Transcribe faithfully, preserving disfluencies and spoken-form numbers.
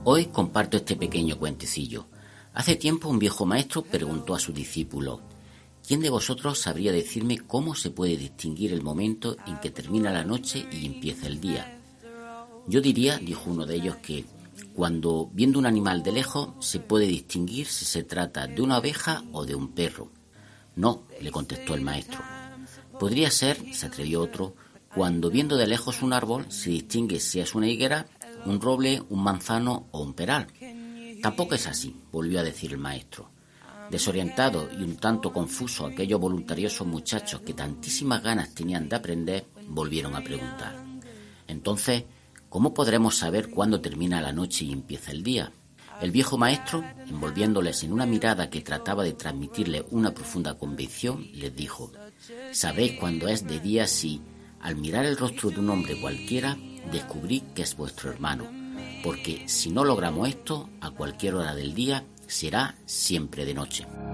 Hoy comparto este pequeño cuentecillo. Hace tiempo un viejo maestro preguntó a sus discípulos: ¿quién de vosotros sabría decirme cómo se puede distinguir el momento en que termina la noche y empieza el día? Yo diría, dijo uno de ellos, que cuando viendo un animal de lejos se puede distinguir si se trata de una oveja o de un perro. No, le contestó el maestro. Podría ser, se atrevió otro, cuando viendo de lejos un árbol se distingue si es una higuera, un roble, un manzano o un peral. Tampoco es así, volvió a decir el maestro. Desorientado y un tanto confuso, aquellos voluntariosos muchachos que tantísimas ganas tenían de aprender, volvieron a preguntar: entonces, ¿cómo podremos saber cuándo termina la noche y empieza el día? El viejo maestro, envolviéndoles en una mirada que trataba de transmitirles una profunda convicción, les dijo: sabéis cuándo es de día si, al mirar el rostro de un hombre cualquiera, descubrís que es vuestro hermano, porque si no logramos esto, a cualquier hora del día será siempre de noche.